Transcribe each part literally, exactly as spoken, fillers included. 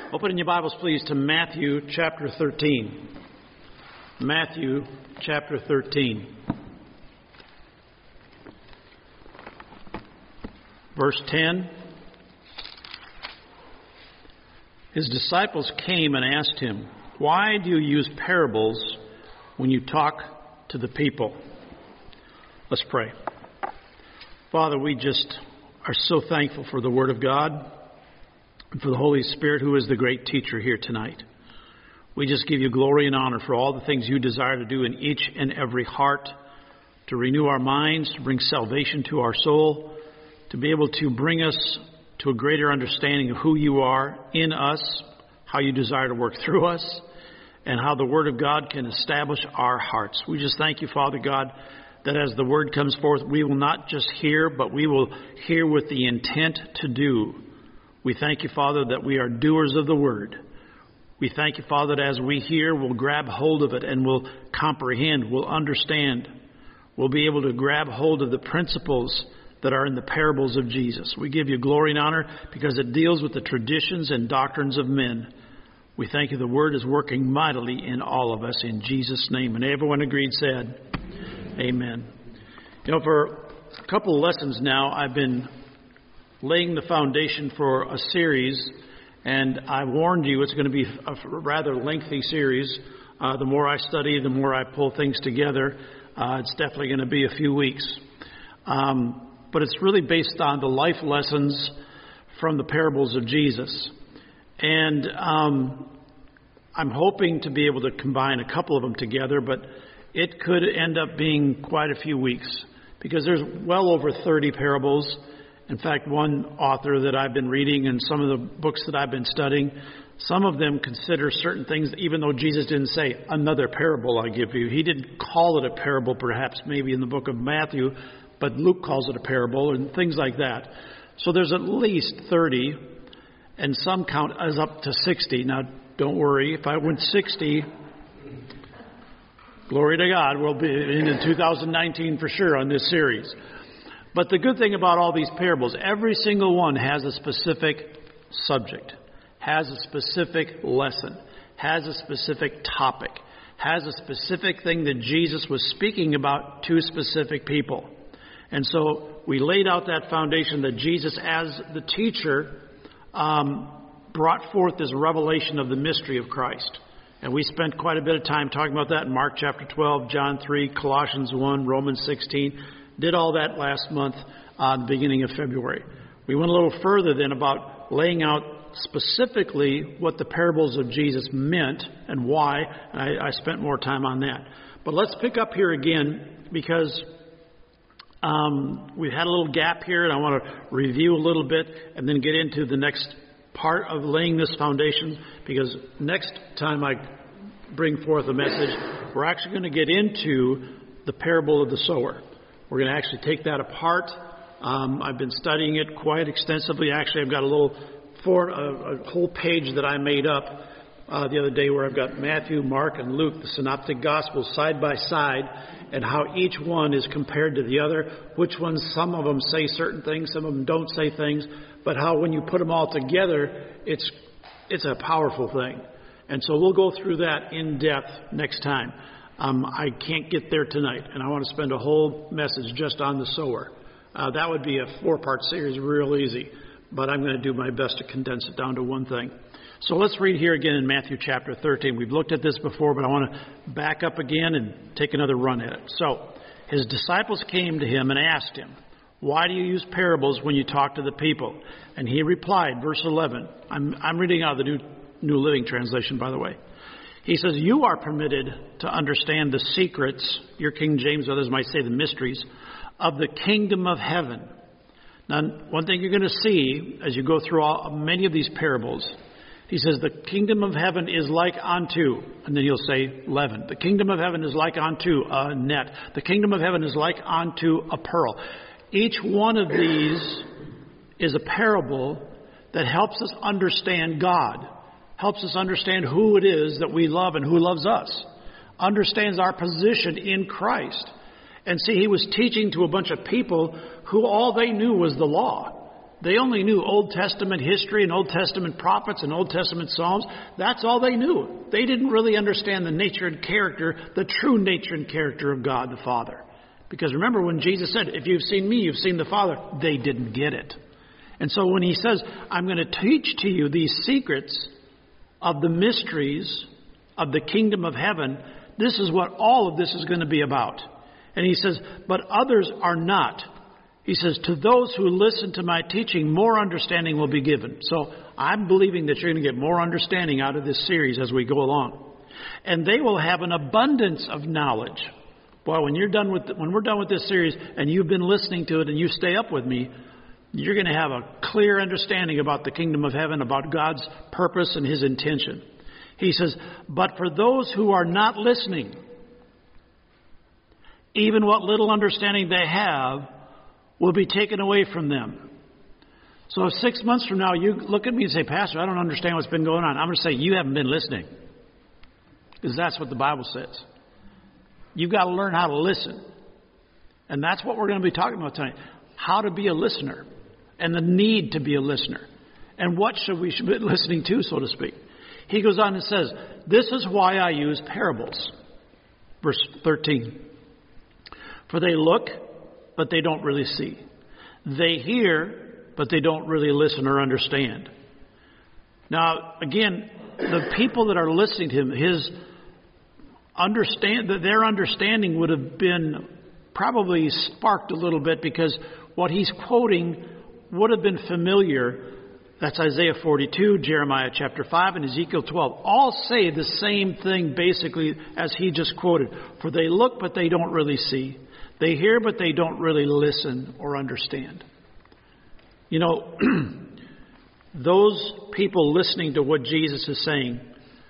Open in your Bibles, please, to Matthew chapter thirteen. Matthew chapter thirteen. Verse ten. His disciples came and asked him, "Why do you use parables when you talk to the people?" Let's pray. Father, we just are so thankful for the Word of God and for the Holy Spirit, who is the great teacher here tonight. We just give you glory and honor for all the things you desire to do in each and every heart, to renew our minds, to bring salvation to our soul, to be able to bring us to a greater understanding of who you are in us, how you desire to work through us, and how the Word of God can establish our hearts. We just thank you, Father God, that as the Word comes forth, we will not just hear, but we will hear with the intent to do. We thank you, Father, that we are doers of the Word. We thank you, Father, that as we hear, we'll grab hold of it and we'll comprehend, we'll understand. We'll be able to grab hold of the principles that are in the parables of Jesus. We give you glory and honor because it deals with the traditions and doctrines of men. We thank you the Word is working mightily in all of us in Jesus' name. And everyone agreed said, Amen. You know, for a couple of lessons now, I've been laying the foundation for a series, and I warned you it's going to be a rather lengthy series. Uh, the more I study, the more I pull things together. Uh, it's definitely going to be a few weeks. Um, but it's really based on the life lessons from the parables of Jesus. And um, I'm hoping to be able to combine a couple of them together, but it could end up being quite a few weeks because there's well over thirty parables. In fact, one author that I've been reading and some of the books that I've been studying, some of them consider certain things, even though Jesus didn't say, another parable I give you. He didn't call it a parable, perhaps, maybe in the book of Matthew, but Luke calls it a parable and things like that. So there's at least thirty, and some count as up to sixty. Now, don't worry, if I went sixty, glory to God, we'll be in two thousand nineteen for sure on this series. But the good thing about all these parables, every single one has a specific subject, has a specific lesson, has a specific topic, has a specific thing that Jesus was speaking about to specific people. And so we laid out that foundation that Jesus, as the teacher, um, brought forth this revelation of the mystery of Christ. And we spent quite a bit of time talking about that in Mark chapter twelve, John three, Colossians one, Romans sixteen. Did all that last month, uh, the beginning of February. We went a little further then about laying out specifically what the parables of Jesus meant and why. And I, I spent more time on that. But let's pick up here again because um, we've had a little gap here, and I want to review a little bit and then get into the next part of laying this foundation, because next time I bring forth a message, we're actually going to get into the parable of the sower. We're going to actually take that apart. Um, I've been studying it quite extensively. Actually, I've got a little four, a, a whole page that I made up uh, the other day where I've got Matthew, Mark, and Luke, the synoptic gospels, side by side, and how each one is compared to the other. Which ones, some of them say certain things, some of them don't say things, but how when you put them all together, it's it's a powerful thing. And so we'll go through that in depth next time. Um, I can't get there tonight, and I want to spend a whole message just on the sower. Uh, that would be a four-part series real easy, but I'm going to do my best to condense it down to one thing. So let's read here again in Matthew chapter thirteen. We've looked at this before, but I want to back up again and take another run at it. So his disciples came to him and asked him, "Why do you use parables when you talk to the people?" And he replied, verse eleven. I'm, I'm reading out of the New, New Living Translation, by the way. He says, "You are permitted to understand the secrets," your King James, others might say the mysteries, "of the kingdom of heaven." Now, one thing you're going to see as you go through all, many of these parables, he says, the kingdom of heaven is like unto, and then he'll say leaven. The kingdom of heaven is like unto a net. The kingdom of heaven is like unto a pearl. Each one of these is a parable that helps us understand God, helps us understand who it is that we love and who loves us, understands our position in Christ. And see, he was teaching to a bunch of people who all they knew was the law. They only knew Old Testament history and Old Testament prophets and Old Testament Psalms. That's all they knew. They didn't really understand the nature and character, the true nature and character of God the Father. Because remember when Jesus said, if you've seen me, you've seen the Father, they didn't get it. And so when he says, I'm going to teach to you these secrets of the mysteries of the kingdom of heaven, this is what all of this is going to be about. And he says, but others are not. He says, to those who listen to my teaching, more understanding will be given. So I'm believing that you're going to get more understanding out of this series as we go along. And they will have an abundance of knowledge. Boy, when you're done with, when we're done with this series and you've been listening to it and you stay up with me, you're going to have a clear understanding about the kingdom of heaven, about God's purpose and his intention. He says, but for those who are not listening, even what little understanding they have will be taken away from them. So if six months from now you look at me and say, Pastor, I don't understand what's been going on, I'm going to say, you haven't been listening. Because that's what the Bible says. You've got to learn how to listen. And that's what we're going to be talking about tonight. How to be a listener. And the need to be a listener. And what should we should be listening to, so to speak. He goes on and says, this is why I use parables. Verse thirteen. For they look, but they don't really see. They hear, but they don't really listen or understand. Now, again, the people that are listening to him, his understand that their understanding would have been probably sparked a little bit because what he's quoting would have been familiar. That's Isaiah forty-two, Jeremiah chapter five, and Ezekiel twelve. All say the same thing basically as he just quoted. For they look, but they don't really see. They hear, but they don't really listen or understand. You know, those people listening to what Jesus is saying,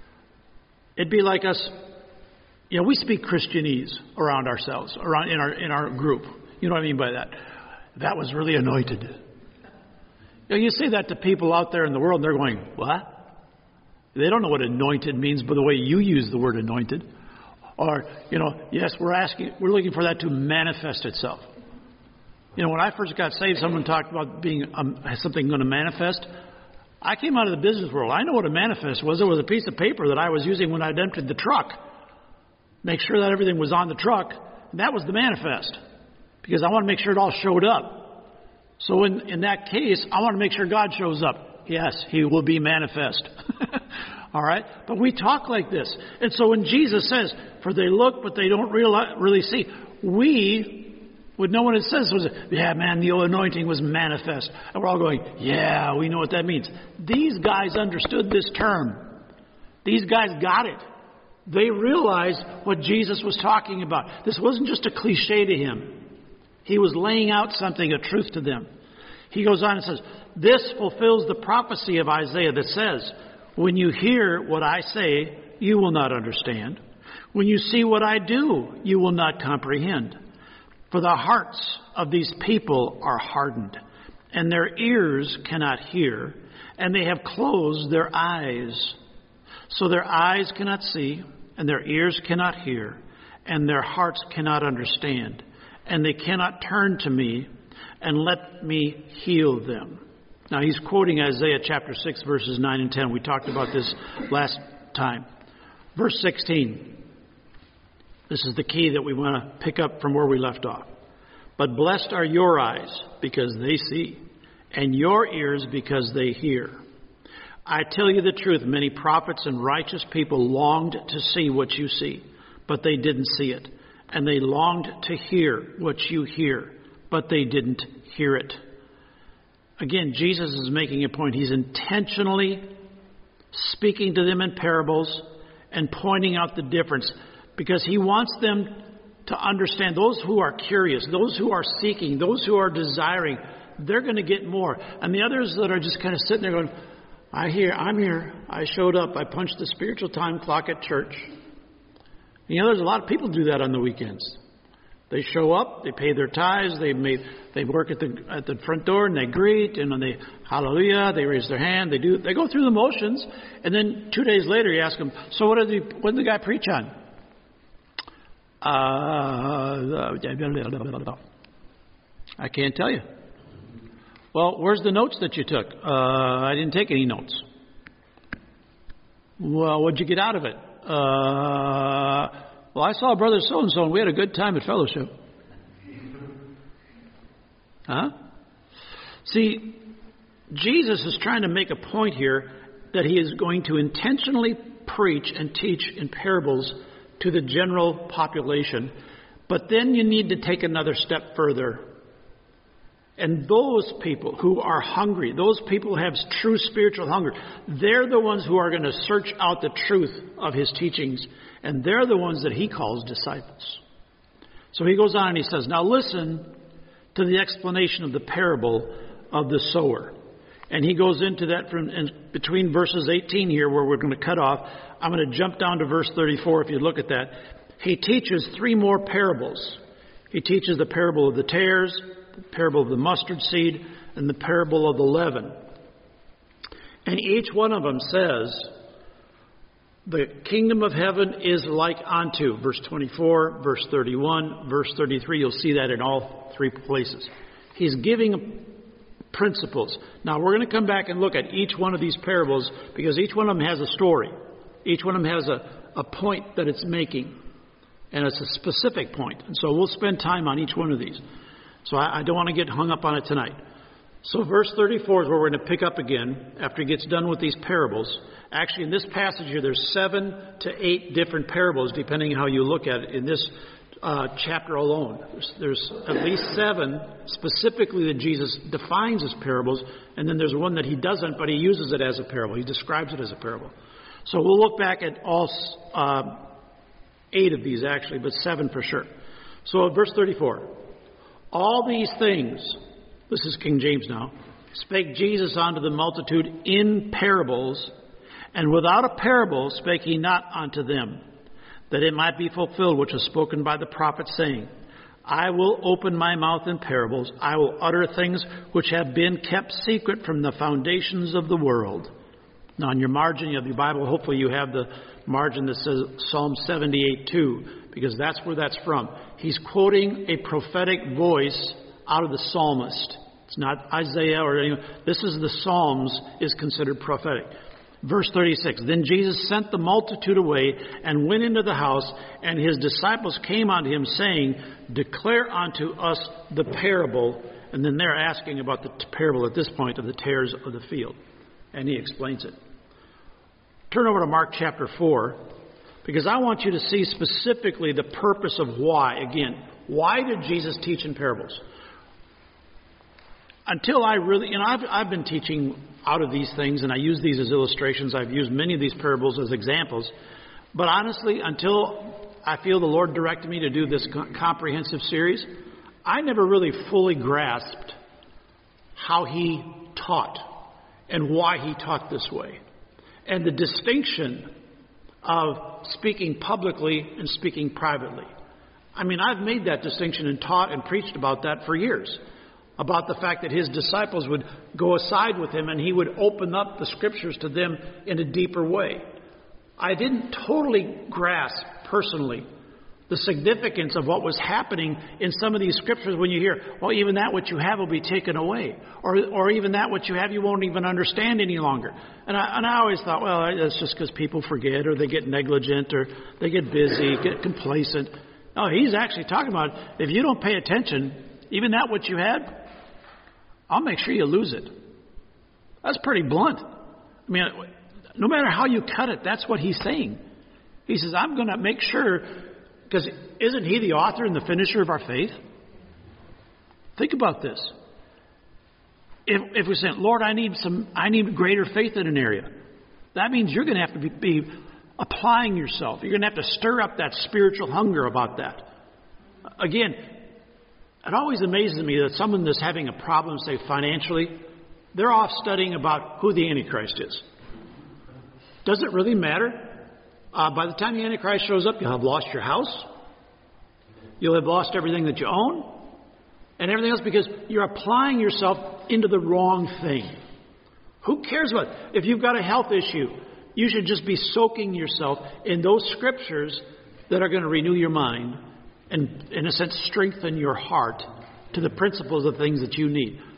it'd be like us. You know, we speak Christianese around ourselves, around in our in our group. You know what I mean by that? That was really anointed. You know, you say that to people out there in the world, and they're going, what? They don't know what anointed means by the way you use the word anointed. Or, you know, yes, we're asking, we're looking for that to manifest itself. You know, when I first got saved, someone talked about being um, something going to manifest. I came out of the business world. I know what a manifest was. It was a piece of paper that I was using when I emptied the truck. Make sure that everything was on the truck. And that was the manifest. Because I want to make sure it all showed up. So in, in that case, I want to make sure God shows up. Yes, he will be manifest. All right? But we talk like this. And so when Jesus says, for they look, but they don't realize, really see, we would know when it says, yeah, man, the anointing was manifest. And we're all going, yeah, we know what that means. These guys understood this term. These guys got it. They realized what Jesus was talking about. This wasn't just a cliche to him. He was laying out something, a truth to them. He goes on and says, this fulfills the prophecy of Isaiah that says, when you hear what I say, you will not understand. When you see what I do, you will not comprehend. For the hearts of these people are hardened, and their ears cannot hear, and they have closed their eyes. So their eyes cannot see, and their ears cannot hear, and their hearts cannot understand, and they cannot turn to me and let me heal them. Now he's quoting Isaiah chapter six, verses nine and ten. We talked about this last time. Verse sixteen. This is the key that we want to pick up from where we left off. But blessed are your eyes because they see, and your ears because they hear. I tell you the truth, many prophets and righteous people longed to see what you see, but they didn't see it. And they longed to hear what you hear, but they didn't hear it. Again, Jesus is making a point. He's intentionally speaking to them in parables and pointing out the difference because he wants them to understand. Those who are curious, those who are seeking, those who are desiring, they're going to get more. And the others that are just kind of sitting there going, I hear, I'm here. I showed up. I punched the spiritual time clock at church. You know, there's a lot of people do that on the weekends. They show up, they pay their tithes, they may, they work at the at the front door and they greet, and when they hallelujah, they raise their hand, they do they go through the motions, and then two days later you ask them, so what did the what did the guy preach on? Uh, I can't tell you. Well, where's the notes that you took? Uh, I didn't take any notes. Well, what'd you get out of it? Uh, well, I saw Brother so-and-so and we had a good time at fellowship. Huh? See, Jesus is trying to make a point here that he is going to intentionally preach and teach in parables to the general population. But then you need to take another step further. And those people who are hungry, those people who have true spiritual hunger, they're the ones who are going to search out the truth of his teachings. And they're the ones that he calls disciples. So he goes on and he says, now listen to the explanation of the parable of the sower. And he goes into that from in between verses eighteen here where we're going to cut off. I'm going to jump down to verse thirty-four if you look at that. He teaches three more parables. He teaches the parable of the tares, the parable of the mustard seed, and the parable of the leaven. And each one of them says, the kingdom of heaven is like unto, verse twenty-four, verse thirty-one, verse thirty-three. You'll see that in all three places. He's giving principles. Now, we're going to come back and look at each one of these parables because each one of them has a story. Each one of them has a, a point that it's making. And it's a specific point. And so we'll spend time on each one of these. So I, I don't want to get hung up on it tonight. So verse thirty-four is where we're going to pick up again after he gets done with these parables. Actually, in this passage here, there's seven to eight different parables, depending on how you look at it, in this uh, chapter alone. There's, there's at least seven specifically that Jesus defines as parables, and then there's one that he doesn't, but he uses it as a parable. He describes it as a parable. So we'll look back at all uh, eight of these, actually, but seven for sure. So verse thirty-four. All these things, this is King James now, spake Jesus unto the multitude in parables, and without a parable spake he not unto them, that it might be fulfilled which was spoken by the prophet, saying, I will open my mouth in parables, I will utter things which have been kept secret from the foundations of the world. Now, on your margin, you have your Bible, hopefully you have the margin that says Psalm seventy-eight two, because that's where that's from. He's quoting a prophetic voice out of the psalmist. It's not Isaiah or anyone. This is the Psalms is considered prophetic. Verse thirty-six, Then Jesus sent the multitude away and went into the house, and his disciples came unto him, saying, Declare unto us the parable. And then they're asking about the parable at this point of the tares of the field. And he explains it. Turn over to Mark chapter four, because I want you to see specifically the purpose of why. Again, why did Jesus teach in parables? Until I really, you know, I've, I've been teaching out of these things, and I use these as illustrations. I've used many of these parables as examples. But honestly, until I feel the Lord directed me to do this comprehensive series, I never really fully grasped how he taught and why he taught this way. And the distinction of speaking publicly and speaking privately. I mean, I've made that distinction and taught and preached about that for years. About the fact that his disciples would go aside with him and he would open up the scriptures to them in a deeper way. I didn't totally grasp personally the significance of what was happening in some of these scriptures when you hear, well, even that what you have will be taken away. Or or even that what you have you won't even understand any longer. And I, and I always thought, well, that's just because people forget or they get negligent or they get busy, get complacent. No, he's actually talking about if you don't pay attention, even that what you had, I'll make sure you lose it. That's pretty blunt. I mean, no matter how you cut it, that's what he's saying. He says, I'm going to make sure, because isn't he the author and the finisher of our faith? Think about this. If, if we're saying, Lord, I need some, I need greater faith in an area, that means you're going to have to be, be applying yourself. You're going to have to stir up that spiritual hunger about that. Again, it always amazes me that someone that's having a problem, say financially, they're off studying about who the Antichrist is. Does it really matter? Uh, by the time the Antichrist shows up, you'll have lost your house. You'll have lost everything that you own. And everything else because you're applying yourself into the wrong thing. Who cares about it? If you've got a health issue, you should just be soaking yourself in those scriptures that are going to renew your mind and, in a sense, strengthen your heart to the principles of things that you need.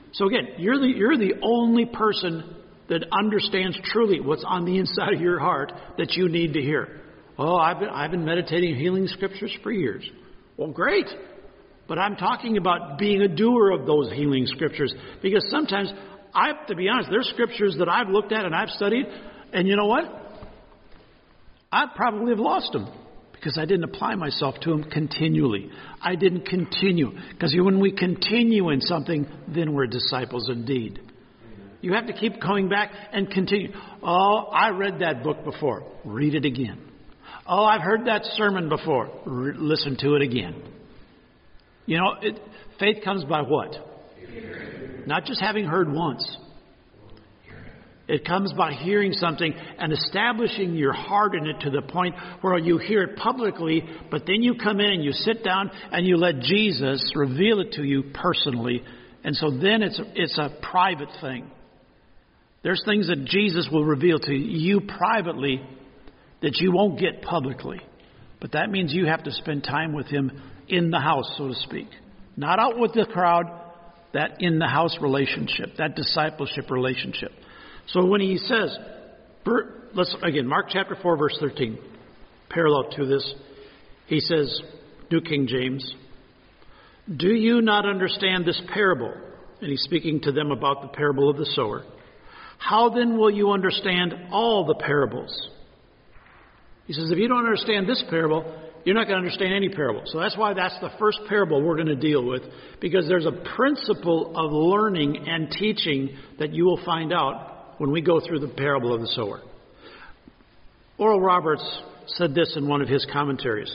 So again, you're the, you're the only person that understands truly what's on the inside of your heart that you need to hear. Oh, I've been, I've been meditating healing scriptures for years. Well, great. But I'm talking about being a doer of those healing scriptures. Because sometimes, I have to be honest, there's scriptures that I've looked at and I've studied, and you know what? I probably have lost them because I didn't apply myself to them continually. I didn't continue. Because when we continue in something, then we're disciples indeed. You have to keep coming back and continue. Oh, I read that book before. Read it again. Oh, I've heard that sermon before. Re- listen to it again. You know, it, faith comes by what? Hearing. Not just having heard once. It comes by hearing something and establishing your heart in it to the point where you hear it publicly, but then you come in and you sit down and you let Jesus reveal it to you personally. And so then it's it's a private thing. There's things that Jesus will reveal to you privately that you won't get publicly. But that means you have to spend time with Him in the house, so to speak. Not out with the crowd, that in the house relationship, that discipleship relationship. So when He says, let's again, Mark chapter four, verse thirteen, parallel to this, He says, New King James, do you not understand this parable? And He's speaking to them about the parable of the sower. How then will you understand all the parables? He says, if you don't understand this parable, you're not going to understand any parable. So that's why that's the first parable we're going to deal with, because there's a principle of learning and teaching that you will find out when we go through the parable of the sower. Oral Roberts said this in one of his commentaries.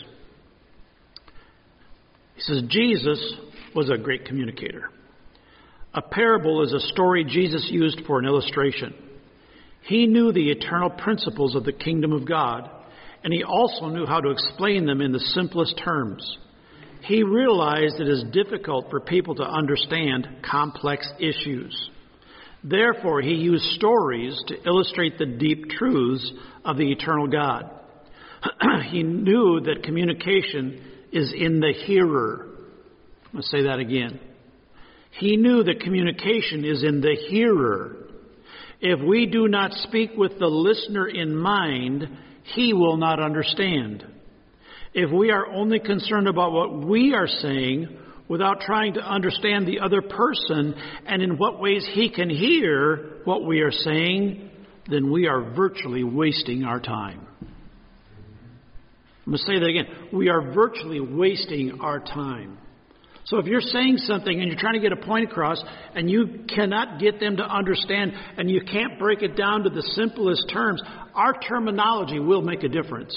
He says, Jesus was a great communicator. A parable is a story Jesus used for an illustration. He knew the eternal principles of the kingdom of God, and He also knew how to explain them in the simplest terms. He realized it is difficult for people to understand complex issues. Therefore, He used stories to illustrate the deep truths of the eternal God. He knew that communication is in the hearer. I'm going to say that again. He knew that communication is in the hearer. If we do not speak with the listener in mind, he will not understand. If we are only concerned about what we are saying without trying to understand the other person and in what ways he can hear what we are saying, then we are virtually wasting our time. I'm going to say that again. We are virtually wasting our time. So if you're saying something and you're trying to get a point across and you cannot get them to understand and you can't break it down to the simplest terms, our terminology will make a difference.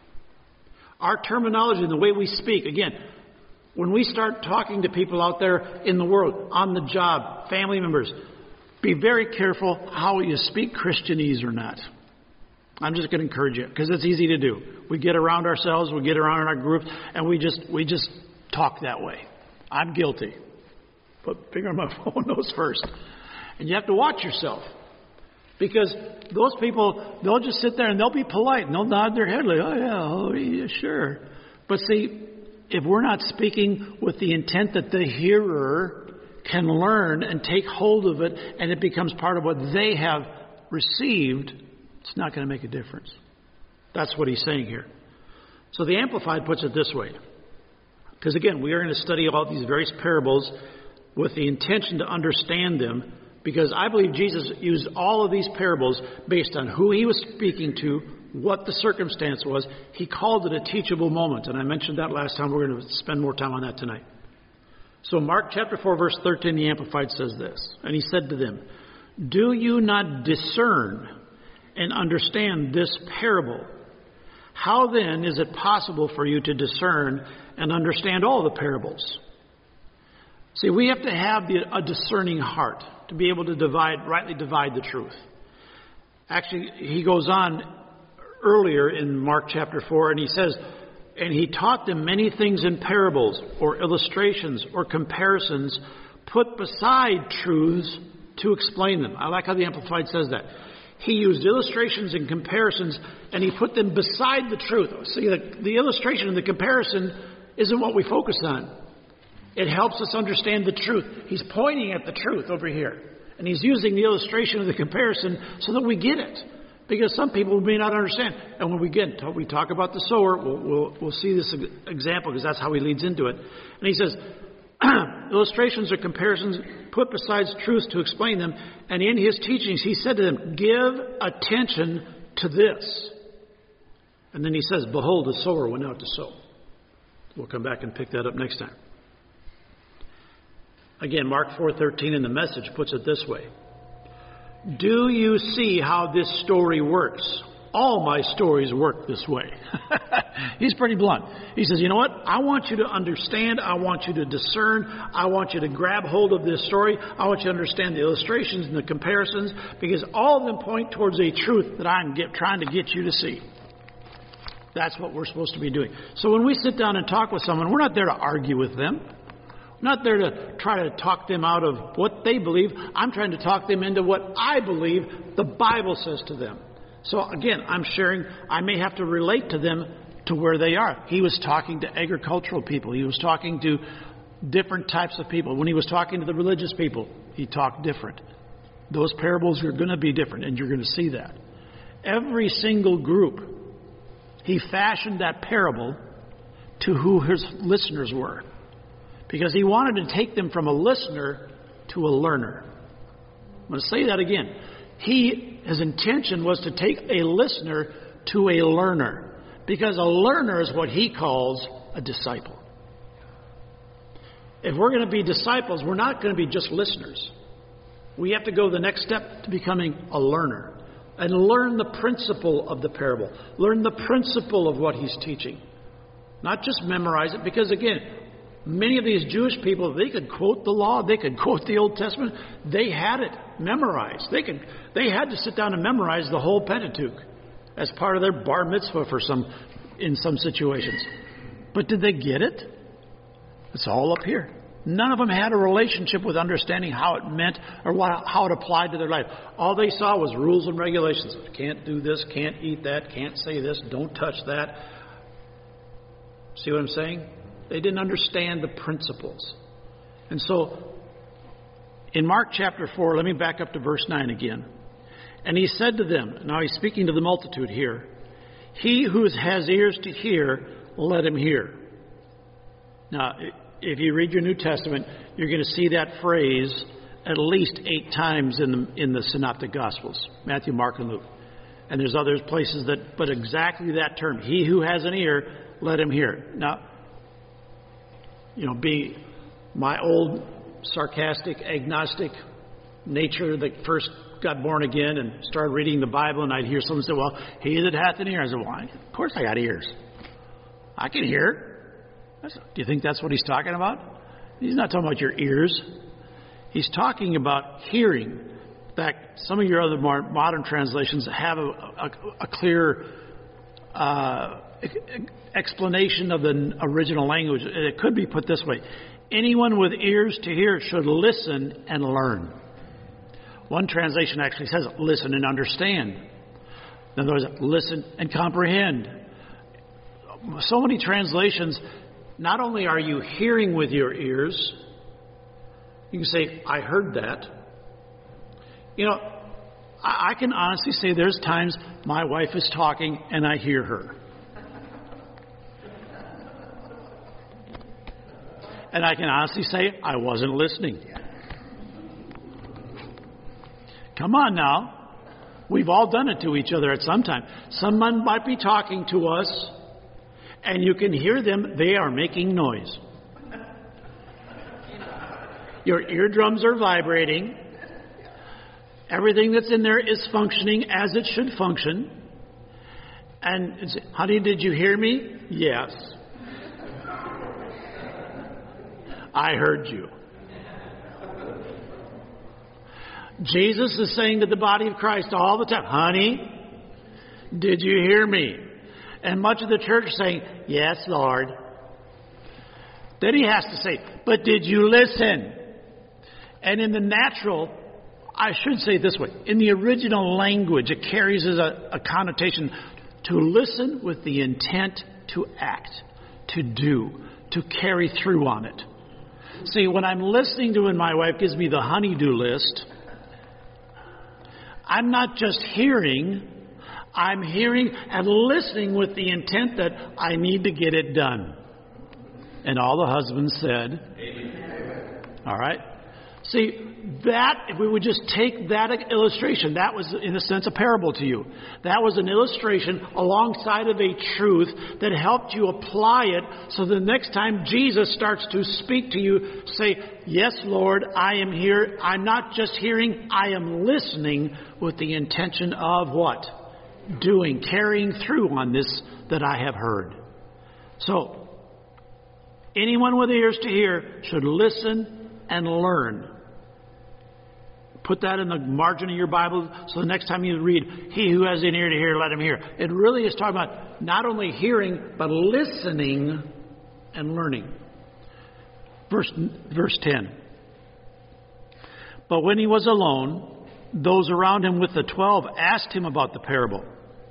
Our terminology and the way we speak, again, when we start talking to people out there in the world, on the job, family members, be very careful how you speak Christianese or not. I'm just going to encourage you because it's easy to do. We get around ourselves, we get around in our groups, and we just we just talk that way. I'm guilty. Put finger on my phone nose first. And you have to watch yourself. Because those people, they'll just sit there and they'll be polite and they'll nod their head like, oh yeah, oh yeah, sure. But see, if we're not speaking with the intent that the hearer can learn and take hold of it and it becomes part of what they have received, it's not going to make a difference. That's what he's saying here. So the Amplified puts it this way. Because again, we are going to study all these various parables with the intention to understand them, because I believe Jesus used all of these parables based on who He was speaking to, what the circumstance was. He called it a teachable moment, and I mentioned that last time. We're going to spend more time on that tonight. So Mark chapter four, verse thirteen, the Amplified says this, and He said to them, do you not discern and understand this parable? How then is it possible for you to discern and understand all the parables? See, we have to have the, a discerning heart to be able to divide, rightly divide the truth. Actually, he goes on earlier in Mark chapter four, and he says, and He taught them many things in parables or illustrations or comparisons put beside truths to explain them. I like how the Amplified says that. He used illustrations and comparisons, and He put them beside the truth. See, the, the illustration and the comparison isn't what we focus on. It helps us understand the truth. He's pointing at the truth over here. And he's using the illustration of the comparison so that we get it. Because some people may not understand. And when we get we talk about the sower, we'll, we'll, we'll see this example because that's how he leads into it. And he says, illustrations or comparisons put besides truths to explain them. And in his teachings, he said to them, give attention to this. And then he says, behold, the sower went out to sow. We'll come back and pick that up next time. Again, Mark four thirteen in the Message puts it this way. Do you see how this story works? All my stories work this way. He's pretty blunt. He says, you know what? I want you to understand. I want you to discern. I want you to grab hold of this story. I want you to understand the illustrations and the comparisons because all of them point towards a truth that I'm get, trying to get you to see. That's what we're supposed to be doing. So when we sit down and talk with someone, we're not there to argue with them. We're not there to try to talk them out of what they believe. I'm trying to talk them into what I believe the Bible says to them. So again, I'm sharing, I may have to relate to them to where they are. He was talking to agricultural people. He was talking to different types of people. When he was talking to the religious people, he talked different. Those parables are going to be different, and you're going to see that. Every single group, he fashioned that parable to who his listeners were. Because he wanted to take them from a listener to a learner. I'm going to say that again. He, his intention was to take a listener to a learner. Because a learner is what he calls a disciple. If we're going to be disciples, we're not going to be just listeners. We have to go the next step to becoming a learner. And learn the principle of the parable. Learn the principle of what he's teaching. Not just memorize it. Because again, many of these Jewish people, they could quote the law, they could quote the Old Testament. They had it memorized. They could. They had to sit down and memorize the whole Pentateuch as part of their bar mitzvah for some, in some situations. But did they get it? It's all up here. None of them had a relationship with understanding how it meant or what, how it applied to their life. All they saw was rules and regulations. Can't do this, can't eat that, can't say this, don't touch that. See what I'm saying? They didn't understand the principles. And so, in Mark chapter four, let me back up to verse nine again. And he said to them, now he's speaking to the multitude here, he who has ears to hear, let him hear. Now, if you read your New Testament, you're going to see that phrase at least eight times in the, in the Synoptic Gospels, Matthew, Mark, and Luke. And there's other places that, but exactly that term, he who has an ear, let him hear. Now, you know, be my old sarcastic, agnostic nature that first got born again and started reading the Bible, and I'd hear someone say, well, he that hath an ear. I said, well, of course I got ears. I can hear. I said, do you think that's what he's talking about? He's not talking about your ears. He's talking about hearing. In fact, some of your other more modern translations have a, a, a clear uh, explanation of the original language. It could be put this way. Anyone with ears to hear should listen and learn. One translation actually says, listen and understand. In other words, listen and comprehend. So many translations, not only are you hearing with your ears, you can say, I heard that. You know, I, I can honestly say there's times my wife is talking and I hear her. And I can honestly say, I wasn't listening. Come on now. We've all done it to each other at some time. Someone might be talking to us, and you can hear them. They are making noise. Your eardrums are vibrating. Everything that's in there is functioning as it should function. And, it's, honey, did you hear me? Yes. I heard you. Jesus is saying to the body of Christ all the time, honey, did you hear me? And much of the church is saying, yes, Lord. Then he has to say, but did you listen? And in the natural, I should say it this way, in the original language, it carries as a, a connotation to listen with the intent to act, to do, to carry through on it. See, when I'm listening to when my wife gives me the honey-do list, I'm not just hearing, I'm hearing and listening with the intent that I need to get it done. And all the husbands said, amen. All right? See, that, if we would just take that illustration, that was in a sense a parable to you. That was an illustration alongside of a truth that helped you apply it so the next time Jesus starts to speak to you, say, yes, Lord, I am here. I'm not just hearing, I am listening with the intention of what? Doing, carrying through on this that I have heard. So, anyone with ears to hear should listen and learn. Put that in the margin of your Bible so the next time you read, he who has an ear to hear, let him hear. It really is talking about not only hearing, but listening and learning. Verse, verse ten. But when he was alone, those around him with the twelve asked him about the parable.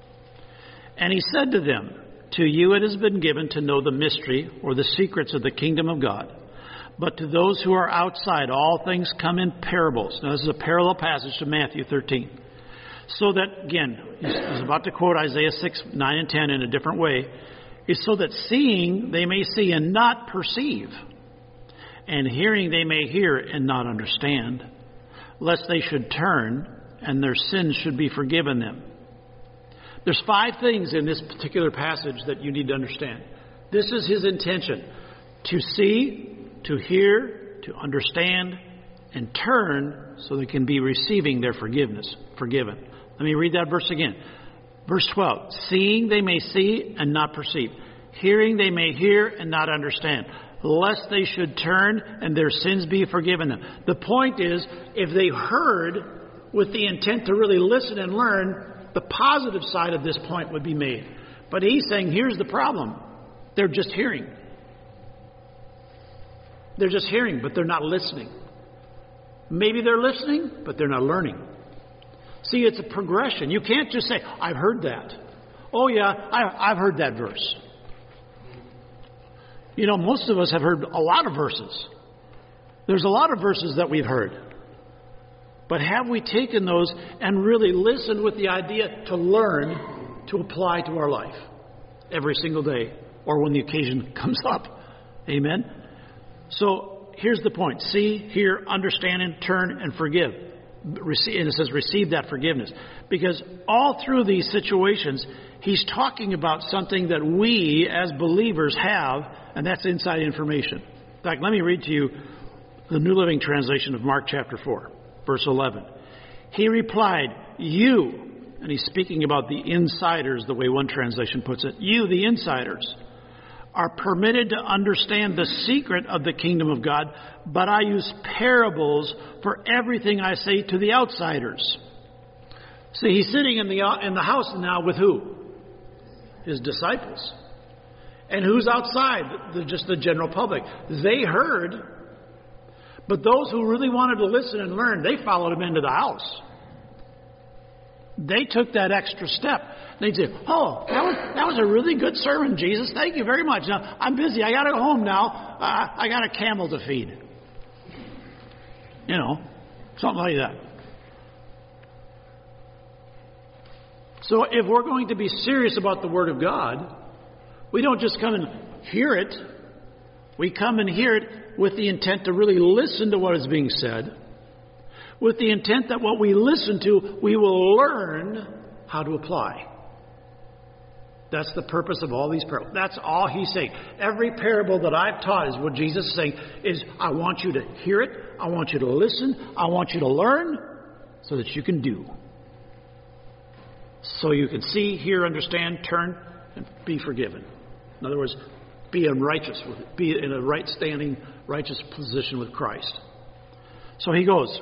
And he said to them, to you it has been given to know the mystery or the secrets of the kingdom of God. But to those who are outside, all things come in parables. Now, this is a parallel passage to Matthew thirteen. So that, again, he's about to quote Isaiah six, nine, and ten in a different way. Is so that seeing they may see and not perceive, and hearing they may hear and not understand, lest they should turn and their sins should be forgiven them. There's five things in this particular passage that you need to understand. This is his intention: to see, to hear, to understand, and turn so they can be receiving their forgiveness, forgiven. Let me read that verse again. Verse twelve, seeing they may see and not perceive. Hearing they may hear and not understand, lest they should turn and their sins be forgiven them. The point is, if they heard with the intent to really listen and learn, the positive side of this point would be made. But he's saying, here's the problem. They're just hearing. They're just hearing, but they're not listening. Maybe they're listening, but they're not learning. See, it's a progression. You can't just say, I've heard that. Oh, yeah, I, I've heard that verse. You know, most of us have heard a lot of verses. There's a lot of verses that we've heard. But have we taken those and really listened with the idea to learn to apply to our life every single day or when the occasion comes up? Amen? So here's the point. See, hear, understand, and turn and forgive. Receive, and it says receive that forgiveness. Because all through these situations, he's talking about something that we as believers have, and that's inside information. In fact, let me read to you the New Living Translation of Mark chapter four, verse eleven. He replied, you, and he's speaking about the insiders, the way one translation puts it, you, the insiders, are permitted to understand the secret of the kingdom of God, but I use parables for everything I say to the outsiders. See, he's sitting in the in the house now with who? His disciples. And who's outside? The, just the general public. They heard, but those who really wanted to listen and learn, they followed him into the house. They took that extra step. They'd say, oh, that was, that was a really good sermon, Jesus. Thank you very much. Now, I'm busy. I got to go home now. Uh, I got a camel to feed. You know, something like that. So if we're going to be serious about the Word of God, we don't just come and hear it. We come and hear it with the intent to really listen to what is being said, with the intent that what we listen to, we will learn how to apply. That's the purpose of all these parables. That's all he's saying. Every parable that I've taught is what Jesus is saying is, I want you to hear it, I want you to listen, I want you to learn so that you can do. So you can see, hear, understand, turn, and be forgiven. In other words, be in righteous, be in a right standing, righteous position with Christ. So he goes.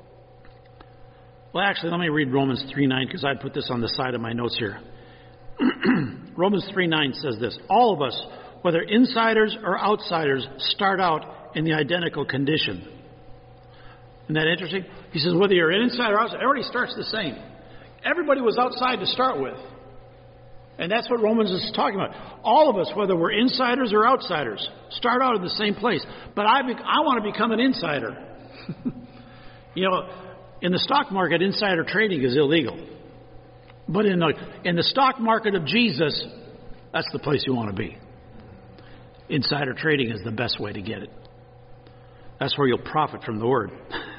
Well, actually, let me read Romans three nine because I put this on the side of my notes here. Romans three nine says this: all of us, whether insiders or outsiders, start out in the identical condition. Isn't that interesting? He says whether you're an insider or outsider, everybody starts the same. Everybody was outside to start with. And that's what Romans is talking about. All of us, whether we're insiders or outsiders, start out in the same place. But I, be, I want to become an insider. You know, in the stock market, insider trading is illegal. But in the, in the stock market of Jesus, that's the place you want to be. Insider trading is the best way to get it. That's where you'll profit from the word.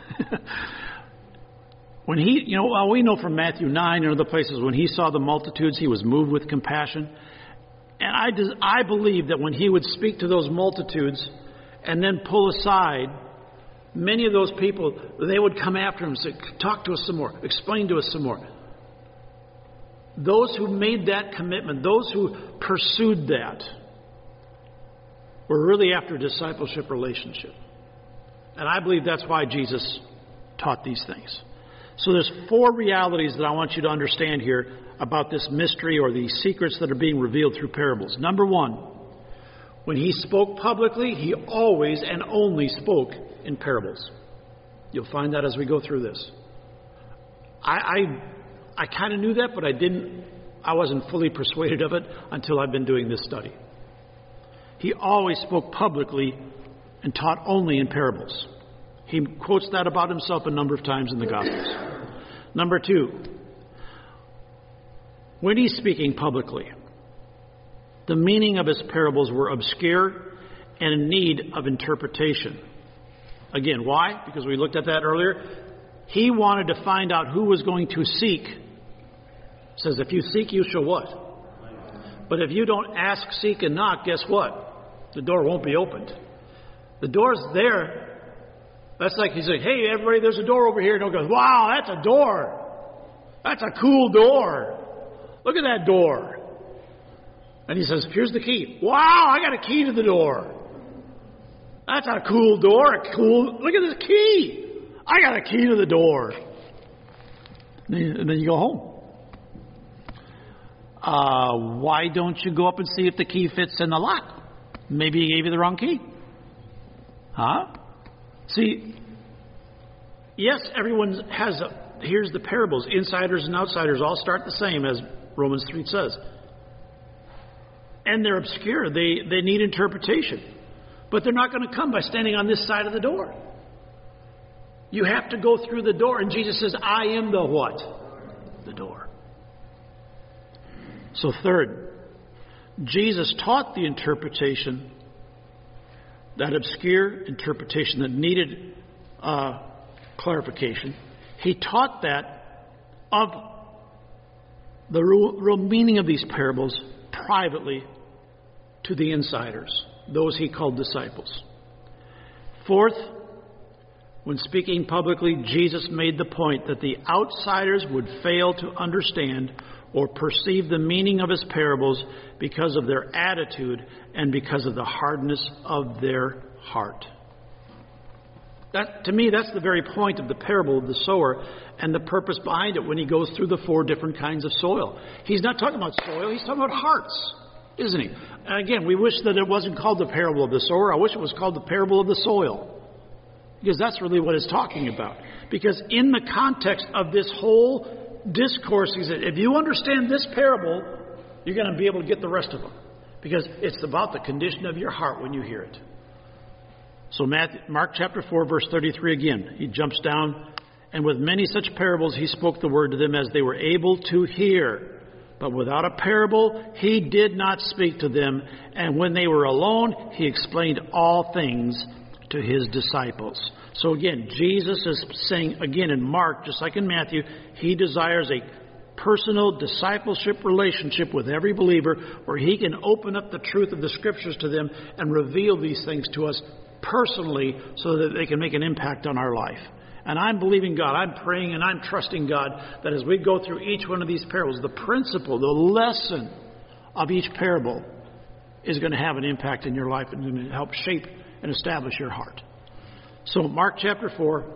When he, you know, well, we know from Matthew nine and other places, when he saw the multitudes, he was moved with compassion. And I, I believe that when he would speak to those multitudes and then pull aside, many of those people, they would come after him and say, talk to us some more, explain to us some more. Those who made that commitment, those who pursued that, were really after a discipleship relationship. And I believe that's why Jesus taught these things. So there's four realities that I want you to understand here about this mystery or the secrets that are being revealed through parables. Number one, when he spoke publicly, he always and only spoke in parables. You'll find that as we go through this. I I, I kind of knew that, but I didn't. I wasn't fully persuaded of it until I've been doing this study. He always spoke publicly and taught only in parables. He quotes that about himself a number of times in the Gospels. Number two, when he's speaking publicly, the meaning of his parables were obscure and in need of interpretation. Again, why? Because we looked at that earlier. He wanted to find out who was going to seek. It says, if you seek, you shall what? But if you don't ask, seek, and knock, guess what? The door won't be opened. The door's there. That's like he's like, hey, everybody, there's a door over here. And he'll go, wow, that's a door. That's a cool door. Look at that door. And he says, here's the key. Wow, I got a key to the door. That's a cool door. A cool. Look at this key. I got a key to the door. And then you go home. Uh, why don't you go up and see if the key fits in the lock? Maybe he gave you the wrong key. Huh? See, yes, everyone has a, here's the parables. Insiders and outsiders all start the same, as Romans three says. And they're obscure. They, they need interpretation. But they're not going to come by standing on this side of the door. You have to go through the door. And Jesus says, I am the what? The door. So third, Jesus taught the interpretation, that obscure interpretation that needed uh, clarification. He taught that of the real, real meaning of these parables privately to the insiders, those he called disciples. Fourth, when speaking publicly, Jesus made the point that the outsiders would fail to understand or perceive the meaning of his parables because of their attitude and because of the hardness of their heart. That, to me, that's the very point of the parable of the sower and the purpose behind it when he goes through the four different kinds of soil. He's not talking about soil, he's talking about hearts, isn't he? And again, we wish that it wasn't called the parable of the sower. I wish it was called the parable of the soil. Because that's really what it's talking about. Because in the context of this whole discourse, he said, if you understand this parable, you're going to be able to get the rest of them. Because it's about the condition of your heart when you hear it. So Matthew, Mark chapter four, verse thirty-three again. He jumps down. And with many such parables, he spoke the word to them as they were able to hear. But without a parable, he did not speak to them. And when they were alone, he explained all things to his disciples. So again, Jesus is saying, again in Mark, just like in Matthew, he desires a personal discipleship relationship with every believer where he can open up the truth of the scriptures to them and reveal these things to us personally so that they can make an impact on our life. And I'm believing God, I'm praying and I'm trusting God that as we go through each one of these parables, the principle, the lesson of each parable is going to have an impact in your life and going to help shape and establish your heart. So Mark chapter four,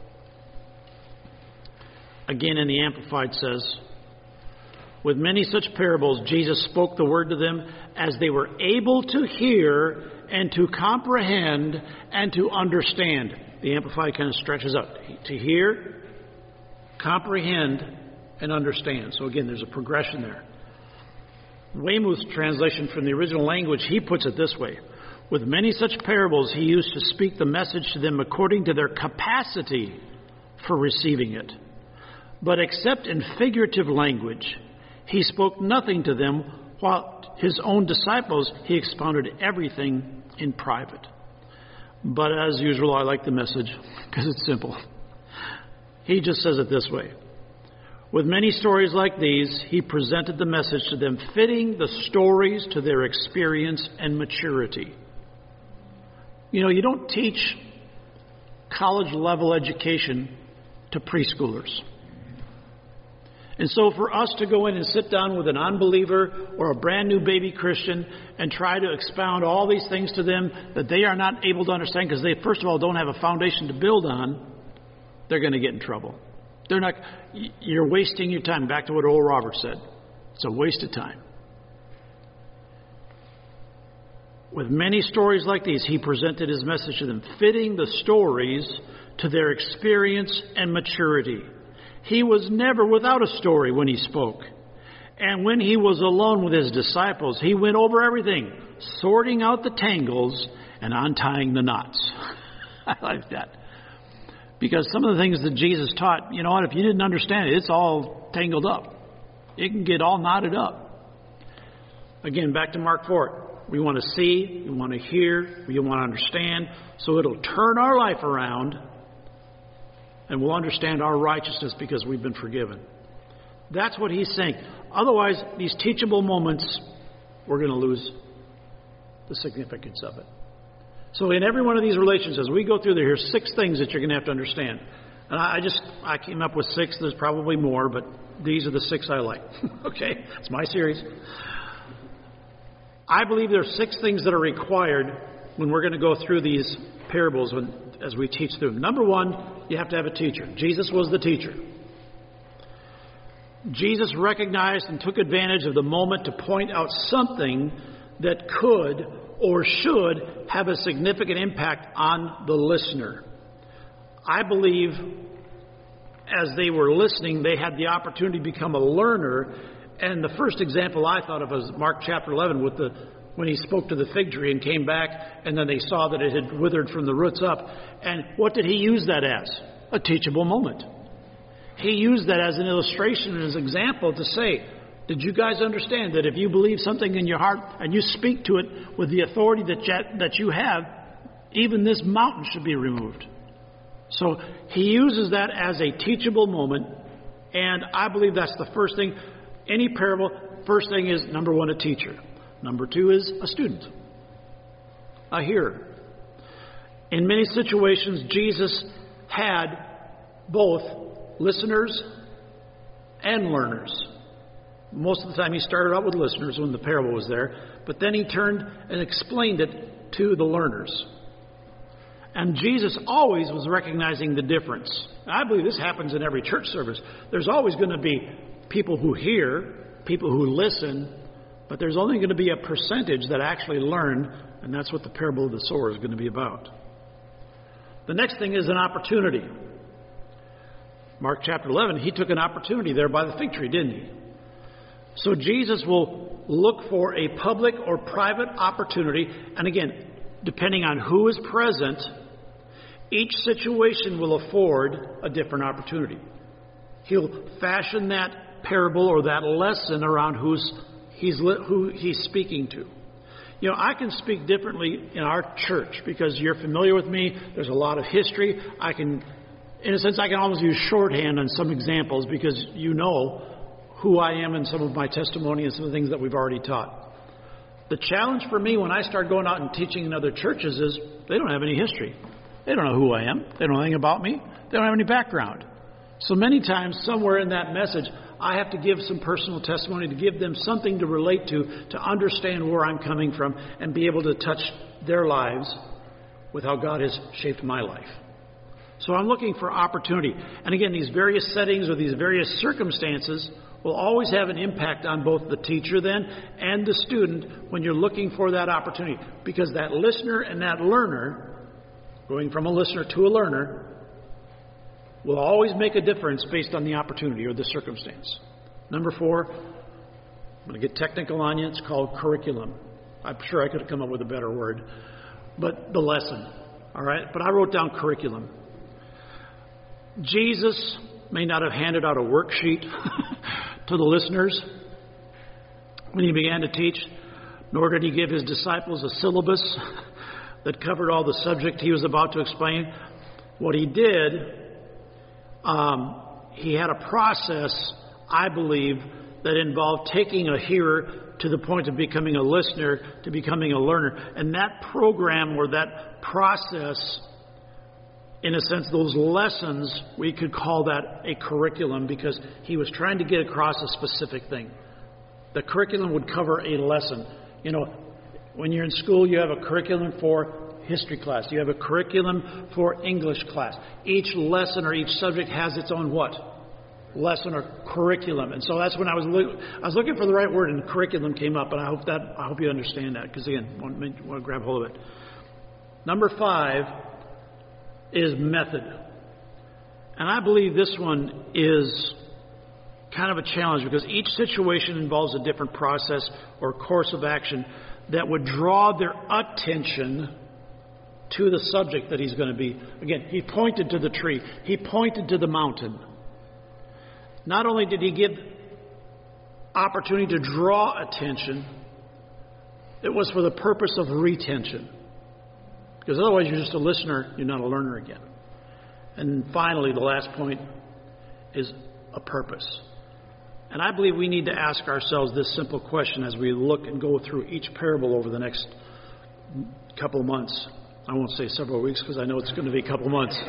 again in the Amplified says, with many such parables, Jesus spoke the word to them as they were able to hear and to comprehend and to understand. The Amplified kind of stretches out. To hear, comprehend, and understand. So again, there's a progression there. Weymouth's translation from the original language, he puts it this way. With many such parables, he used to speak the message to them according to their capacity for receiving it. But except in figurative language, he spoke nothing to them, while his own disciples he expounded everything in private. But as usual, I like the Message because it's simple. He just says it this way. With many stories like these, he presented the message to them, fitting the stories to their experience and maturity. You know, you don't teach college-level education to preschoolers. And so for us to go in and sit down with an unbeliever or a brand new baby Christian and try to expound all these things to them that they are not able to understand because they, first of all, don't have a foundation to build on, they're going to get in trouble. They're not. You're wasting your time. Back to what Oral Roberts said. It's a waste of time. With many stories like these, he presented his message to them, fitting the stories to their experience and maturity. He was never without a story when he spoke. And when he was alone with his disciples, he went over everything, sorting out the tangles and untying the knots. I like that. Because some of the things that Jesus taught, you know what, if you didn't understand it, it's all tangled up. It can get all knotted up. Again, back to Mark four. We want to see, we want to hear, we want to understand, so it'll turn our life around and we'll understand our righteousness because we've been forgiven. That's what he's saying. Otherwise, these teachable moments, we're going to lose the significance of it. So in every one of these relations, as we go through there, here's six things that you're going to have to understand. And I just, I came up with six. There's probably more, but these are the six I like. Okay? It's my series. I believe there are six things that are required when we're going to go through these parables when, as we teach through them. Number one, you have to have a teacher. Jesus was the teacher. Jesus recognized and took advantage of the moment to point out something that could or should have a significant impact on the listener. I believe as they were listening, they had the opportunity to become a learner. And the first example I thought of was Mark chapter eleven with the when he spoke to the fig tree and came back, and then they saw that it had withered from the roots up. And what did he use that as? A teachable moment. He used that as an illustration and as an example to say, did you guys understand that if you believe something in your heart and you speak to it with the authority that you, that you have, even this mountain should be removed? So he uses that as a teachable moment, and I believe that's the first thing. Any parable, first thing is, number one, a teacher. Number two is a student, a hearer. In many situations, Jesus had both listeners and learners. Most of the time he started out with listeners when the parable was there, but then he turned and explained it to the learners. And Jesus always was recognizing the difference. And I believe this happens in every church service. There's always going to be people who hear, people who listen, but there's only going to be a percentage that actually learn, and that's what the parable of the sower is going to be about. The next thing is an opportunity. Mark chapter eleven, he took an opportunity there by the fig tree, didn't he? So Jesus will look for a public or private opportunity, and again, depending on who is present, each situation will afford a different opportunity. He'll fashion that parable or that lesson around who's he's who he's speaking to. You know, I can speak differently in our church because you're familiar with me. There's a lot of history. I can, in a sense, I can almost use shorthand on some examples because you know who I am and some of my testimony and some of the things that we've already taught. The challenge for me when I start going out and teaching in other churches is they don't have any history. They don't know who I am. They don't know anything about me. They don't have any background. So many times, somewhere in that message, I have to give some personal testimony to give them something to relate to, to understand where I'm coming from and be able to touch their lives with how God has shaped my life. So I'm looking for opportunity. And again, these various settings or these various circumstances will always have an impact on both the teacher then and the student when you're looking for that opportunity. Because that listener and that learner, going from a listener to a learner, will always make a difference based on the opportunity or the circumstance. Number four, I'm going to get technical on you. It's called curriculum. I'm sure I could have come up with a better word. But the lesson, all right? But I wrote down curriculum. Jesus may not have handed out a worksheet to the listeners when he began to teach, nor did he give his disciples a syllabus that covered all the subject he was about to explain. What he did, um, he had a process, I believe, that involved taking a hearer to the point of becoming a listener, to becoming a learner. And that program or that process, in a sense, those lessons, we could call that a curriculum because he was trying to get across a specific thing. The curriculum would cover a lesson. You know, when you're in school, you have a curriculum for history class. You have a curriculum for English class. Each lesson or each subject has its own what? Lesson or curriculum. And so that's when I was lo- I was looking for the right word, and curriculum came up. And I hope that I hope you understand that because again, I want, I want to grab hold of it. Number five is method, and I believe this one is kind of a challenge because each situation involves a different process or course of action that would draw their attention to the subject that he's going to be. Again, he pointed to the tree. He pointed to the mountain. Not only did he give opportunity to draw attention, it was for the purpose of retention. Because otherwise you're just a listener, you're not a learner again. And finally, the last point is a purpose. And I believe we need to ask ourselves this simple question as we look and go through each parable over the next couple of months. I won't say several weeks because I know it's going to be a couple of months.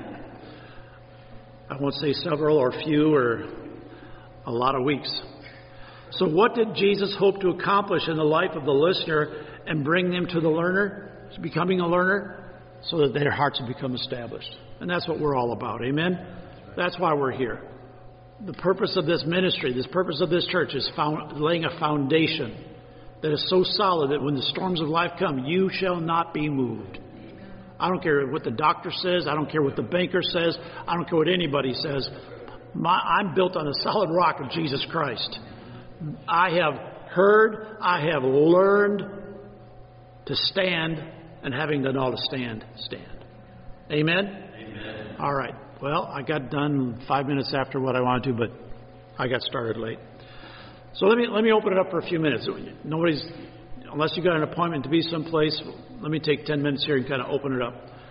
I won't say several or few or a lot of weeks. So what did Jesus hope to accomplish in the life of the listener and bring them to the learner, becoming a learner, so that their hearts would become established? And that's what we're all about. Amen? That's why we're here. The purpose of this ministry, this purpose of this church is found, laying a foundation that is so solid that when the storms of life come, you shall not be moved. I don't care what the doctor says. I don't care what the banker says. I don't care what anybody says. My, I'm built on a solid rock of Jesus Christ. I have heard, I have learned to stand, and having done all to stand, stand. Amen? Amen. All right. Well, I got done five minutes after what I wanted to, but I got started late. So let me let me open it up for a few minutes. Nobody's, unless you got an appointment to be someplace, let me take ten minutes here and kind of open it up.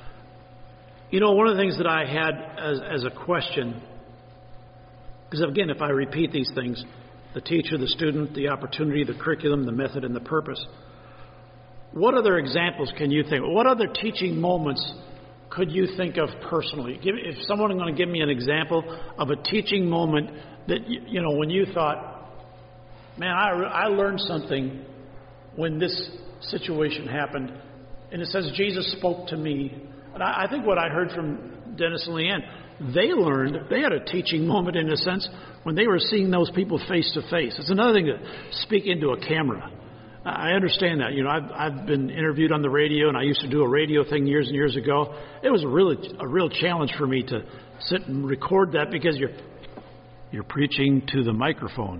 You know, one of the things that I had as, as a question, because again, if I repeat these things, the teacher, the student, the opportunity, the curriculum, the method, and the purpose, what other examples can you think of? What other teaching moments could you think of personally? Give, if someone is going to give me an example of a teaching moment that, you, you know, when you thought, man, I, I learned something when this situation happened. And it says Jesus spoke to me. And I, I think what I heard from Dennis and Leanne, they learned, they had a teaching moment in a sense when they were seeing those people face to face. It's another thing to speak into a camera. I understand that. You know, I've, I've been interviewed on the radio, and I used to do a radio thing years and years ago. It was a really a real challenge for me to sit and record that because you're you're preaching to the microphone.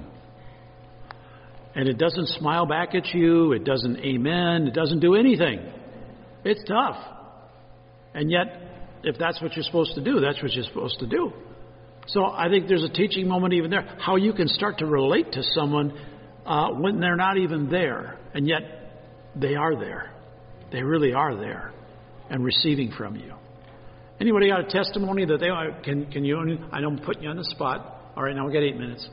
And it doesn't smile back at you. It doesn't amen. It doesn't do anything. It's tough. And yet, if that's what you're supposed to do, that's what you're supposed to do. So I think there's a teaching moment even there. How you can start to relate to someone uh, when they're not even there. And yet, they are there. They really are there and receiving from you. Anybody got a testimony that they are, can, can you, I know I'm putting you on the spot. All right, now we got eight minutes.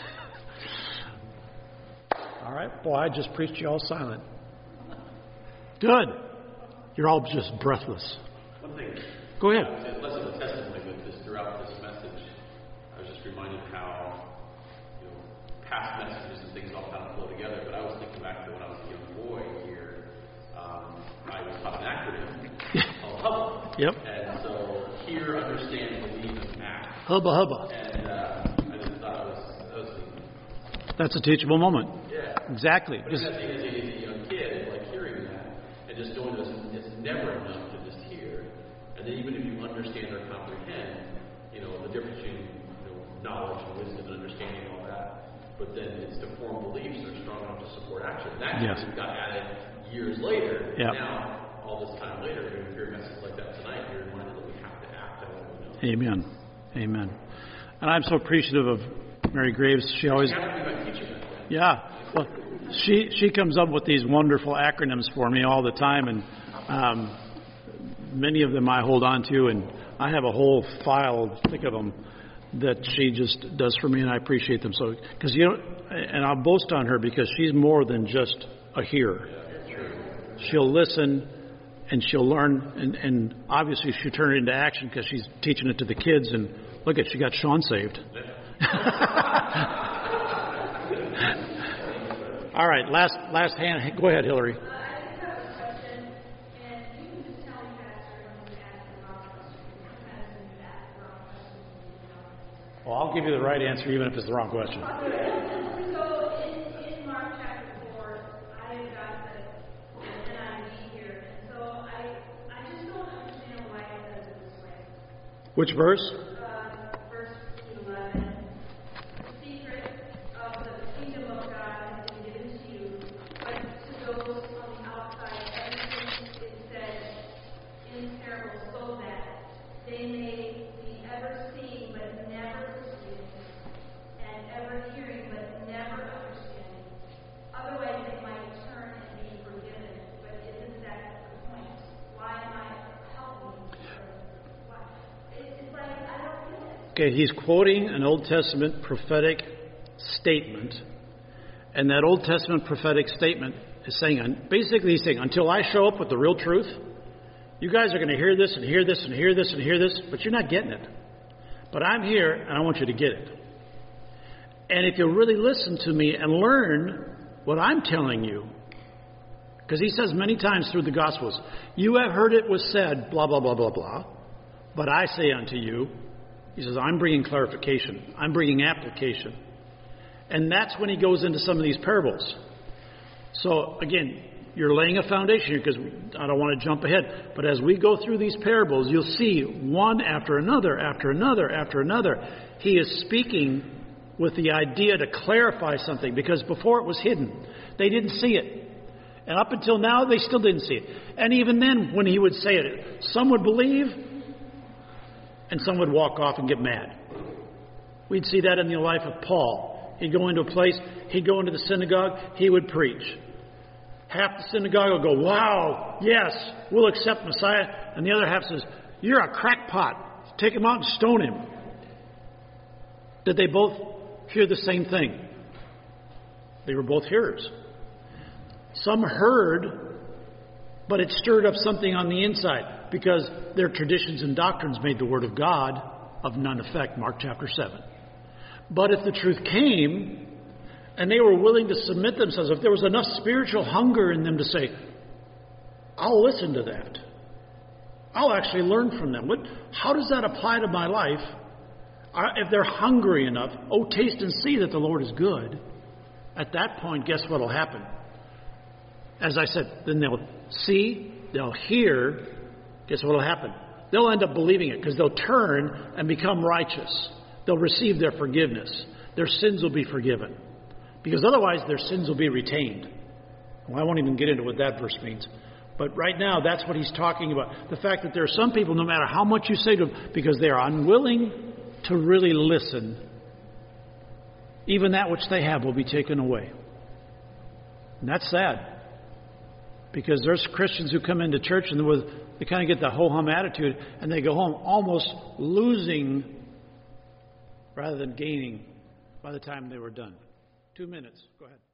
All right, boy, I just preached you all silent. Good. You're all just breathless. One thing. Go ahead. It's less of a testimony, but just throughout this message, I was just reminded how, you know, past messages and things all kind of flow together. But I was thinking back to when I was a young boy here. Um, I was taught an acronym called HUBBA. Yep. And so here, understand, believe, and act. Hubba hubba. And uh, I just thought it was, that was That's a teachable moment. yeah. Exactly. But Just, as, a, as a young kid, like hearing that, and just knowing that it's never enough to just hear. And then even if you understand or comprehend, you know, the difference between, you know, knowledge and wisdom and understanding all that. But but then it's to form beliefs that are strong enough to support action. That Yes. got added years later. Yep. Now, all this time later, when you hear a message like that tonight, you're reminded that we have to act on what we know. Amen. Amen. And I'm so appreciative of Mary Graves. She always, You have to be my teacher back then. yeah. Well, she she comes up with these wonderful acronyms for me all the time, and um, many of them I hold on to, and I have a whole file, thick of them, that she just does for me, and I appreciate them. So, because you know, and I'll boast on her because she's more than just a hearer. She'll listen, and she'll learn, and, and obviously she'll turn it into action because she's teaching it to the kids. And look at, she got Sean saved. All right, last last hand. Go ahead, Hillary. Well, I'll give you the right answer even if it's the wrong question. So in, in Mark chapter four, I got the N I V here, and so I I just don't understand why it says it this way. Which verse? Uh, verse eleven. The secret of the kingdom of God has been given to you, but to those on the outside, everything is said in parables, so that they may be ever seeing but never perceiving, and ever hearing but never understanding. Otherwise, they might turn and be forgiven. But isn't that the point? Why am I helping? Why? It's, it's like I don't get it. Okay, he's quoting an Old Testament prophetic statement, and that Old Testament prophetic statement is saying, basically he's saying, until I show up with the real truth, you guys are going to hear this and hear this and hear this and hear this, but you're not getting it. But I'm here, and I want you to get it. And if you really listen to me and learn what I'm telling you, because he says many times through the Gospels, you have heard it was said, blah, blah, blah, blah, blah, but I say unto you, he says, I'm bringing clarification. I'm bringing application. And that's when he goes into some of these parables. So, again, you're laying a foundation here because I don't want to jump ahead. But as we go through these parables, you'll see one after another, after another, after another. He is speaking with the idea to clarify something because before it was hidden. They didn't see it. And up until now, they still didn't see it. And even then, when he would say it, some would believe and some would walk off and get mad. We'd see that in the life of Paul. He'd go into a place, he'd go into the synagogue, he would preach. Half the synagogue will go, wow, yes, we'll accept Messiah. And the other half says, you're a crackpot. Take him out and stone him. Did they both hear the same thing? They were both hearers. Some heard, but it stirred up something on the inside because their traditions and doctrines made the word of God of none effect, Mark chapter seven. But if the truth came, and they were willing to submit themselves, if there was enough spiritual hunger in them to say, I'll listen to that. I'll actually learn from them. What, how does that apply to my life? Uh, if they're hungry enough, oh, taste and see that the Lord is good. At that point, guess what will happen? As I said, then they'll see, they'll hear. Guess what will happen? They'll end up believing it because they'll turn and become righteous. They'll receive their forgiveness. Their sins will be forgiven. Because otherwise their sins will be retained. Well, I won't even get into what that verse means. But right now, that's what he's talking about. The fact that there are some people, no matter how much you say to them, because they are unwilling to really listen, even that which they have will be taken away. And that's sad. Because there's Christians who come into church and with, they kind of get the ho-hum attitude, and they go home almost losing rather than gaining by the time they were done. Two minutes. Go ahead.